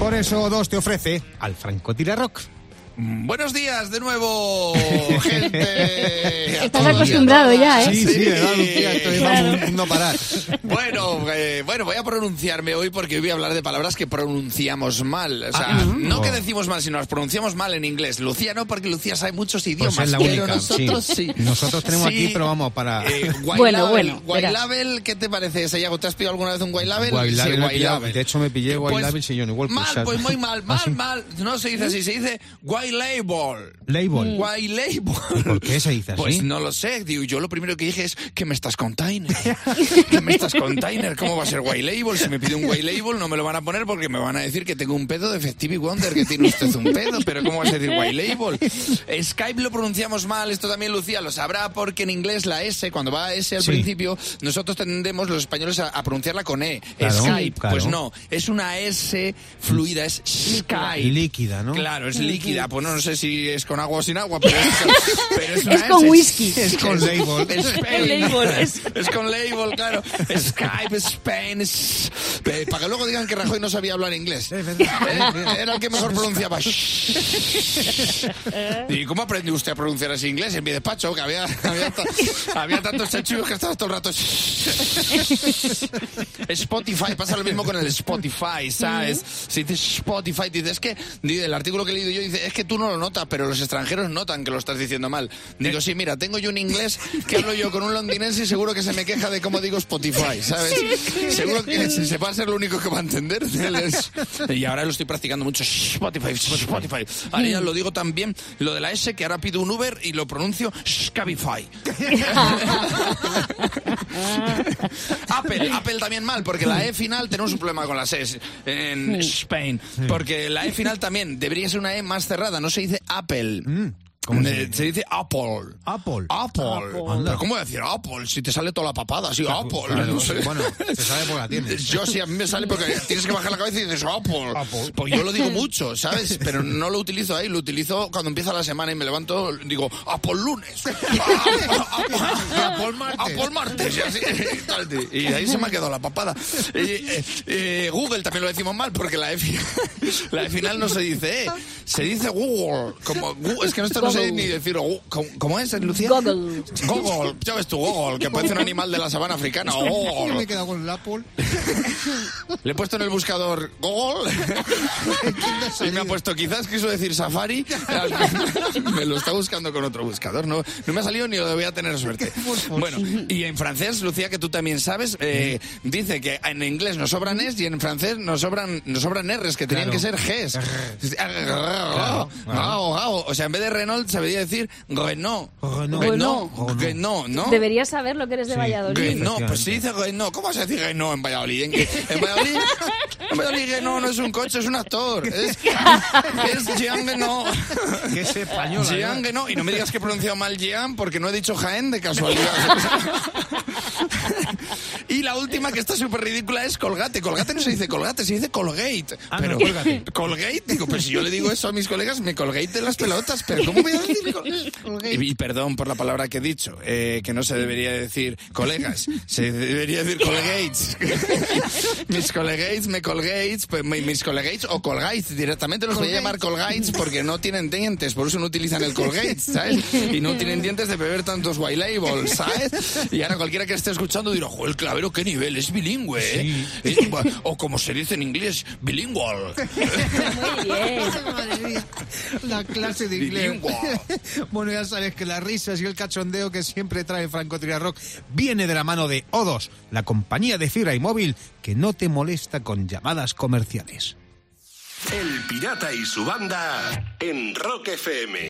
Por eso O2 te ofrece al Francotirador. Buenos días de nuevo, gente. Estás acostumbrado ya, ¿eh? Sí, ¿verdad, Lucía? Estoy vamos no parar. Bueno, voy a pronunciarme hoy porque hoy voy a hablar de palabras que pronunciamos mal. O sea, no que decimos mal, sino las pronunciamos mal en inglés. Lucía no, porque Lucía sabe muchos idiomas. Pues es la pero única, nosotros sí. Nosotros tenemos Sí. aquí, pero vamos para... Bueno, White Label, ¿qué te parece, Sayago? ¿Te has pillado alguna vez un White Label? White Label Sí, me he White pillado. Label. De hecho, me pillé White Label sillón igual. Mal, pues muy mal, mal. No se dice así, se dice White Label. Label. White Label. ¿Por qué se dice así? Pues no lo sé, digo, yo lo primero que dije es que me estás container. ¿Qué me estás container? ¿Cómo va a ser White Label? Si me pide un White Label no me lo van a poner porque me van a decir que tengo un pedo de Stevie Wonder, que tiene usted un pedo, pero ¿cómo vas a decir White Label? Skype lo pronunciamos mal, esto también Lucía lo sabrá porque en inglés la S, cuando va S al principio, nosotros tendemos los españoles a pronunciarla con E. Claro, Skype, claro. pues no, es una S fluida, es Skype. Líquida, ¿no? Claro, es líquida, pues no sé si es con agua o sin agua, pero es una Es con S. whisky. Es con label. Es con label, claro. Skype, Spain. Para que luego digan que Rajoy no sabía hablar inglés. Era el que mejor pronunciaba. ¿Y cómo aprendió usted a pronunciar así inglés en mi despacho? Que había tantos chachullos que estabas todo el rato. Spotify, pasa lo mismo con el Spotify, ¿sabes? Si dices Spotify, dices, es que el artículo que he leído yo dice, es que tú no lo notas, pero los extranjeros notan que lo estás diciendo mal. Digo, sí, mira, tengo yo un inglés que hablo yo con un londinense y seguro que se me queja de cómo digo Spotify, ¿sabes? Seguro que se va a ser lo único que va a entender. Y ahora lo estoy practicando mucho. Spotify. Ahora ya lo digo también, lo de la S, que ahora pido un Uber y lo pronuncio Scabify. Apple también mal, porque la E final tenemos un problema con las E en Spain. Porque la E final también debería ser una E más cerrada, no se dice Apple. Se dice Apple. Apple. Pero ¿cómo voy a decir Apple? Si te sale toda la papada, sí, Apple. Claro, No sé. Bueno, te sale por la tienes. Yo sí, a mí me sale porque tienes que bajar la cabeza y dices Apple. Pues yo lo digo mucho, ¿sabes? Pero no lo utilizo ahí, lo utilizo cuando empieza la semana y me levanto, digo, Apple lunes. Apple martes. Y, así, y de ahí se me ha quedado la papada. Google también lo decimos mal porque la E final no se dice E, se dice Google. Es que esto no sé ni decir. ¿Cómo es, Lucía? Google. Ya ves tú, Google, que parece un animal de la sabana africana. Yo me he quedado con el Apple. Le he puesto en el buscador Google y me ha puesto, quizás quiso decir Safari. Me lo está buscando con otro buscador. No me ha salido ni lo voy a tener suerte. Bueno, y en francés, Lucía, que tú también sabes, dice que en inglés nos sobran es y en francés nos sobran R's, que tenían que ser G's. O sea, en vez de Renault se debería decir Renault, ¿no? Deberías saber lo que eres de Valladolid. Renault, pues se dice Renault. ¿Cómo vas a decir Renault en Valladolid? En Valladolid Renault no es un coche, es un actor. Es Jean Renault. Que es español. Jean Renault. Y no me digas que he pronunciado mal Jean porque no he dicho Jaén de casualidad. Y la última, que está súper ridícula, es Colgate. Colgate no se dice Colgate, se dice Colgate. Pero Colgate. Colgate, digo, pues si yo le digo eso a mis colegas, me Colgate de las pelotas. Pero ¿cómo voy a decir Colgate? Y perdón por la palabra que he dicho, que no se debería decir colegas, se debería decir Colgates. Mis colegates, mis colegates o Colgates, directamente los voy a llamar Colgates porque no tienen dientes, por eso no utilizan el Colgate, ¿sabes? Y no tienen dientes de beber tantos White Label, ¿sabes? Y ahora cualquiera que esté escuchando dirá, joder, el clavero, qué nivel, es bilingüe, ¿eh? Sí. O como se dice en inglés, bilingual. Muy bien. Madre mía, la clase de inglés. Bilingual. Bueno, ya sabes que las risas y el cachondeo que siempre trae Francotirador viene de la mano de O2, la compañía de fibra y móvil que no te molesta con llamadas comerciales. El Pirata y su banda en Rock FM.